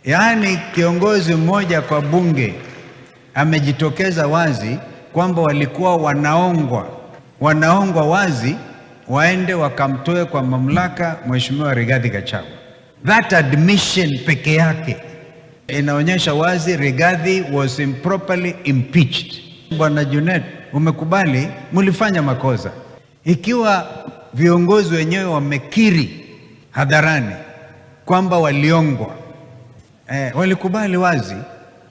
Yaani kiongozi mmoja kwa bunge amejitokeza wazi kwamba walikuwa wanaongwa wazi waende wakamtoe kwa mamlaka Mheshimiwa Rigathi Gachagua. That admission peke yake inaonyesha wazi Rigathi was improperly impeached. Bwana Junet, umekubali mlifanya makosa. Ikiwa viongozi wenyewe wamekiri hadharani kwamba waliongwa, walikubali wazi